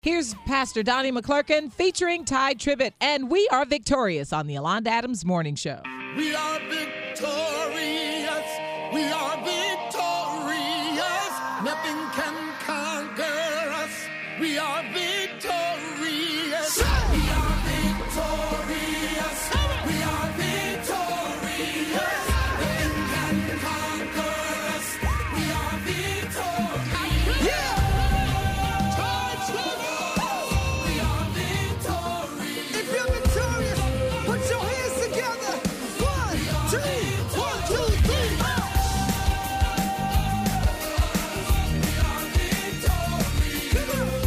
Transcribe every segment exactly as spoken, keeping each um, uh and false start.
Here's Pastor Donnie McClurkin featuring Ty Tribbett, and we are victorious on the Yolanda Adams Morning Show. We are victorious. We are victorious. Nothing can conquer us. We are victorious. We are victorious. We are victorious. Nothing can conquer us. We are victorious. Yeah. We are victorious. If you're victorious, put your hands together. One, two, one, two, three. We are victorious.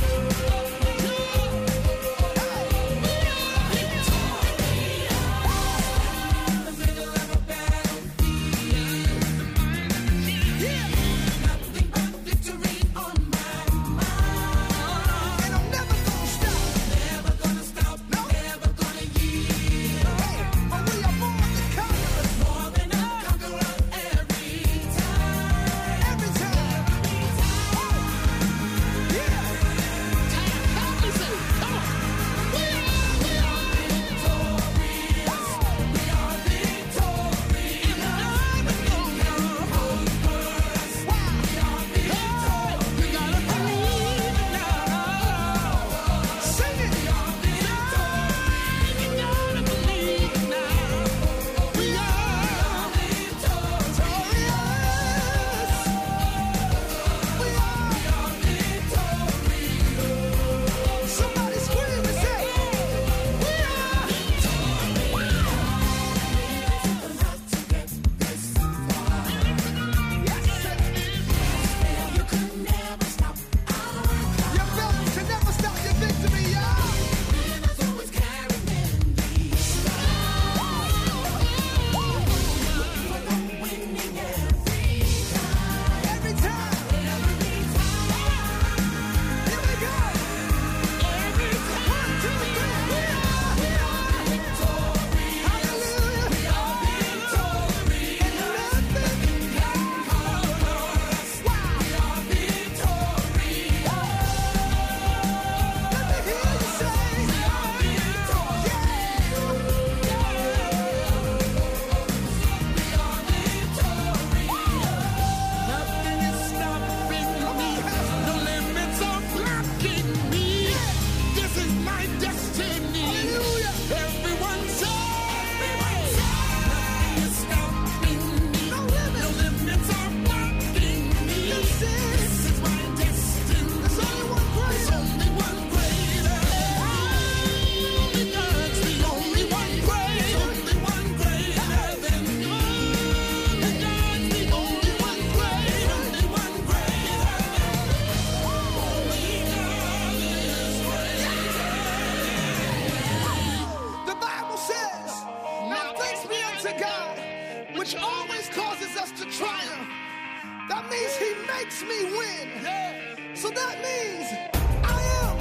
Which always causes us to triumph. That means he makes me win. Yeah. So that means I am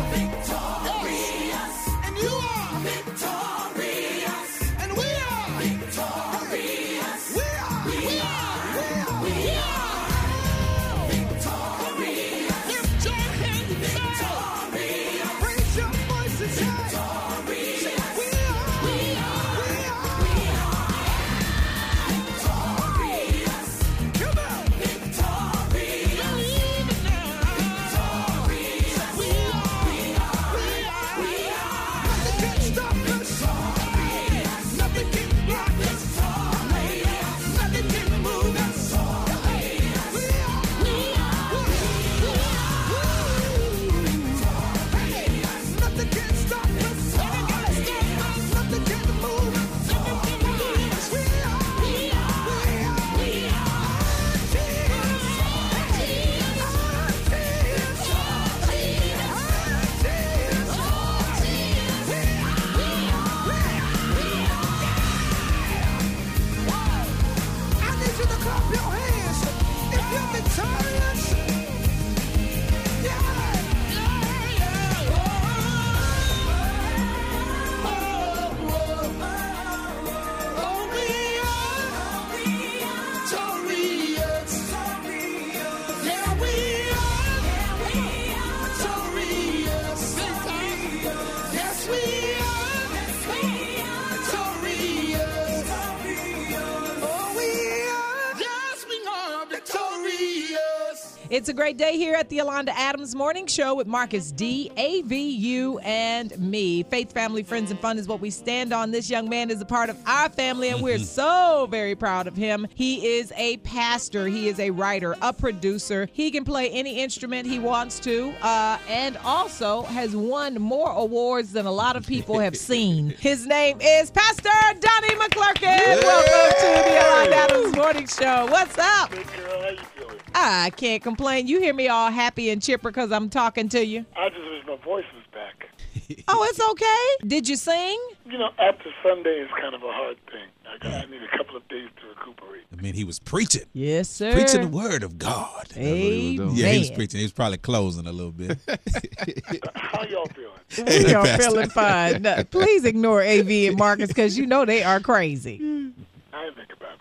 victorious. And you are victorious. And we are victorious. We are. We are. We are. We are victorious. Lift your hands. Victorious. Raise your voices high. Victorious. We are. We are. We are. We are. Come on. Victorious. Victorious. It's a great day here at the Yolanda Adams Morning Show with Marcus D, A V U, and me. Faith, family, friends, and fun is what we stand on. This young man is a part of our family, and we're so very proud of him. He is a pastor. He is a writer, a producer. He can play any instrument he wants to, uh, and also has won more awards than a lot of people have seen. His name is Pastor Donnie McClurkin. Yeah. Welcome to the Yolanda Adams Morning Show. What's up? Hey, girl, how you feeling? I can't complain. You hear me all happy and chipper because I'm talking to you. I just wish my voice was back. Oh, it's okay. Did you sing? You know, after Sunday is kind of a hard thing. I, got, I need a couple of days to recuperate. I mean, he was preaching. Yes, sir. Preaching the word of God. Amen. Yeah, he was preaching. He was probably closing a little bit. How y'all feeling? We are Pastor. feeling fine. No, please ignore A V and Marcus because you know they are crazy. I didn't think about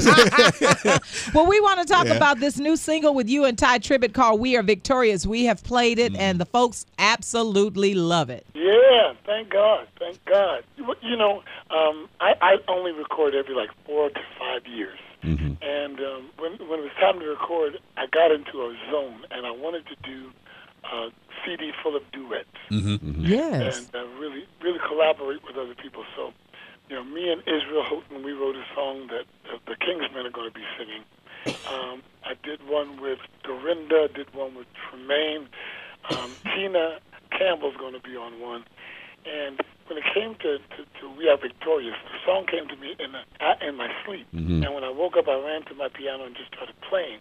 it. Well, we want to talk Yeah. about this new single with you and Ty Tribbett called We Are Victorious. We have played it, and the folks absolutely love it. Yeah, thank God, thank God. You you know, um, I, I only record every like four to five years. Mhm. And um, when, when it was time to record, I got into a zone, and I wanted to do a C D full of duets. Mhm, mhm. Yes. And uh, really, really collaborate with other people. So, you know, me and Israel Houghton, we wrote a song that uh, the Kingsmen are going to be singing. Um, I did one with Dorinda, did one with Tremaine. Um, Tina Campbell's going to be on one. And when it came to, to, to We Are Victorious, the song came to me in, the, in my sleep. Mhm. And when I woke up, I ran to my piano and just started playing.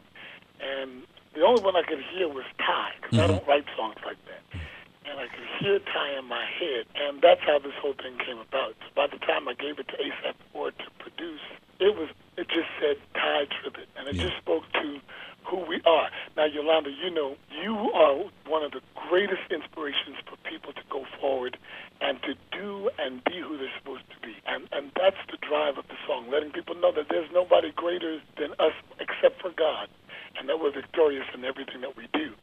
And the only one I could hear was Ty, because I don't write songs like that. And I could hear Ty in my head, and that's how this whole thing came about. So by the time I gave it to ASAP Ford to produce, it was it just said Ty Tribbett, and it Yeah. just spoke to who we are. Now, Yolanda, you know, you are one of the greatest inspirations for people to go forward and to do and be who they're supposed to be. And, and that's the drive of the song, letting people know that there's nobody greater than us except for God, and that we're victorious in everything that we do.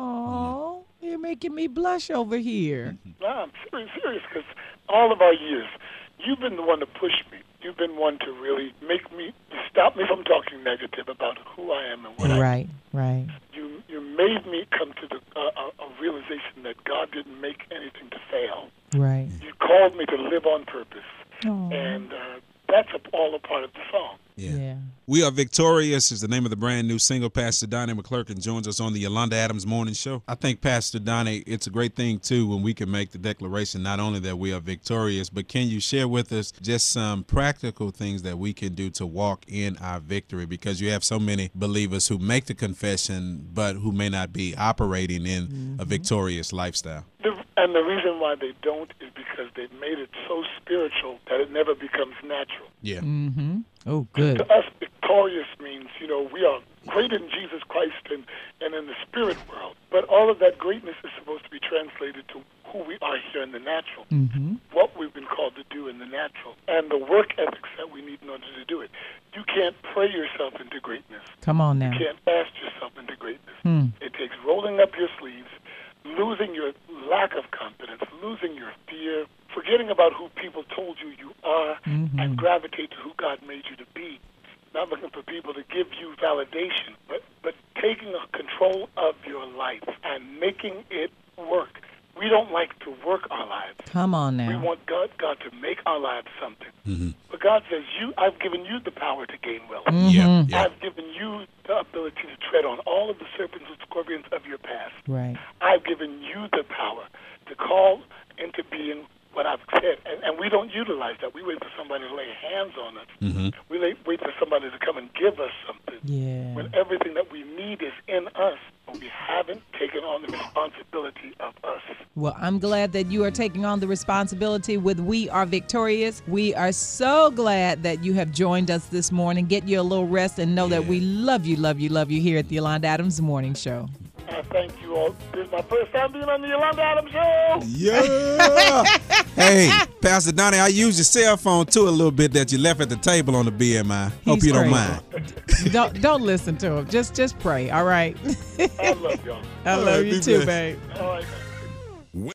Oh, you're making me blush over here. No, I'm serious, serious, because all of our years, you've been the one to push me. You've been one to really make me, stop me from talking negative about who I am and what I Right, right. You you made me come to the uh, a, a realization that God didn't make anything to fail. Right. You called me to live on purpose, Oh, and uh, that's a, all a part of the song. Yeah. yeah. We Are Victorious is the name of the brand new single. Pastor Donnie McClurkin joins us on the Yolanda Adams Morning Show. I think, Pastor Donnie, it's a great thing, too, when we can make the declaration not only that we are victorious, but can you share with us just some practical things that we can do to walk in our victory? Because you have so many believers who make the confession, but who may not be operating in Mm-hmm. a victorious lifestyle. The, and the reason why they don't is because they've made it so spiritual that it never becomes natural. Yeah. Mm-hmm. Oh, good. To us, victorious means, you know, we are great in Jesus Christ and, and in the spirit world. But all of that greatness is supposed to be translated to who we are here in the natural, Mm-hmm. what we've been called to do in the natural, and the work ethics that we need in order to do it. You can't pray yourself into greatness. Come on now. You can't fast yourself into greatness. Hmm. It takes rolling up your sleeves, losing your lack of confidence, losing your fear, forgetting about who people told you you are, Mhm. and gravitate to who God made you to be. Not looking for people to give you validation, but, but taking control of your life and making it work. We don't like to work our lives. Come on We now. want God, God to make our lives something. Mm-hmm. But God says, "You, I've given you the power to gain wealth. Yeah. Yeah. I've given you the ability to tread on all of the serpents and scorpions of your past. Right. I've given you the power to call into being what I've said." And, and we don't utilize that. We wait for somebody to lay hands on us. Mm-hmm. We lay, wait for somebody to come and give us something. Yeah. When everything that we need is in us, but we haven't taken on the responsibility of us. Well, I'm glad that you are taking on the responsibility with We Are Victorious. We are so glad that you have joined us this morning. Get you a little rest and know that Yeah. we love you, love you, love you here at the Yolanda Adams Morning Show. I thank you all. This is my first time being on the Yolanda Adams Show. Yeah. Hey, Pastor Donnie, I used your cell phone too a little bit that you left at the table on the B M I. Hope He's you don't crazy. mind. don't don't listen to him. Just just pray. All right. I love y'all. I All love right, you be too, blessed. babe. All right.